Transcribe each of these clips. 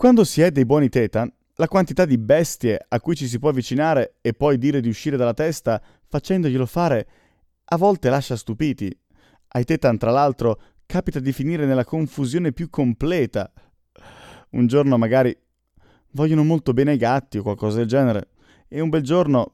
Quando si è dei buoni Tetan, la quantità di bestie a cui ci si può avvicinare e poi dire di uscire dalla testa facendoglielo fare a volte lascia stupiti. Ai Tetan, tra l'altro, capita di finire nella confusione più completa. Un giorno magari vogliono molto bene ai gatti o qualcosa del genere, e un bel giorno,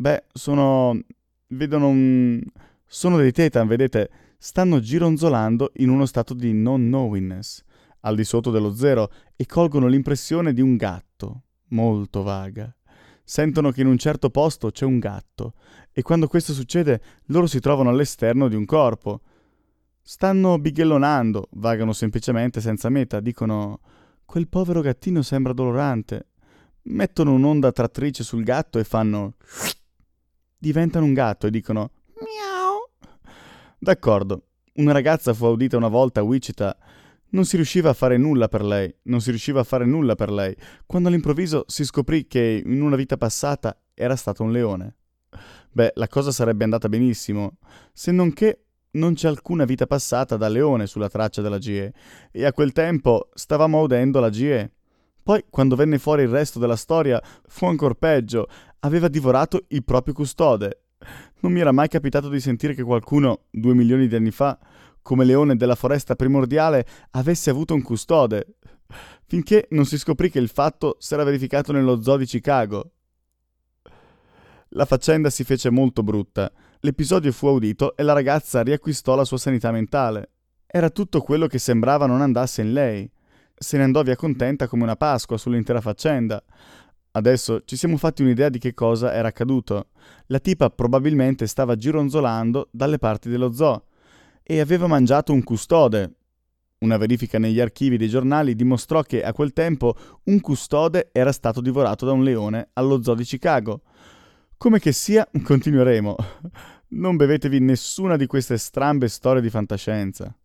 sono dei Tetan, vedete, stanno gironzolando in uno stato di non knowingness, al di sotto dello zero, e colgono l'impressione di un gatto, molto vaga. Sentono che in un certo posto c'è un gatto, e quando questo succede loro si trovano all'esterno di un corpo. Stanno bighellonando, vagano semplicemente senza meta, dicono «Quel povero gattino sembra dolorante». Mettono un'onda attrattrice sul gatto e fanno diventano un gatto e dicono miau. D'accordo, una ragazza fu audita una volta a Wichita. Non si riusciva a fare nulla per lei, quando all'improvviso si scoprì che in una vita passata era stato un leone. Beh, la cosa sarebbe andata benissimo, se non che non c'è alcuna vita passata da leone sulla traccia della GE, e a quel tempo stavamo audendo la GE. Poi, quando venne fuori il resto della storia, fu ancor peggio. Aveva divorato il proprio custode. Non mi era mai capitato di sentire che qualcuno, 2 milioni di anni fa, come leone della foresta primordiale, avesse avuto un custode. Finché non si scoprì che il fatto s'era verificato nello zoo di Chicago. La faccenda si fece molto brutta. L'episodio fu audito e la ragazza riacquistò la sua sanità mentale. Era tutto quello che sembrava non andasse in lei. Se ne andò via contenta come una Pasqua sull'intera faccenda. Adesso ci siamo fatti un'idea di che cosa era accaduto. La tipa probabilmente stava gironzolando dalle parti dello zoo e aveva mangiato un custode. Una verifica negli archivi dei giornali dimostrò che a quel tempo un custode era stato divorato da un leone allo zoo di Chicago. Come che sia, continueremo. Non bevetevi nessuna di queste strambe storie di fantascienza.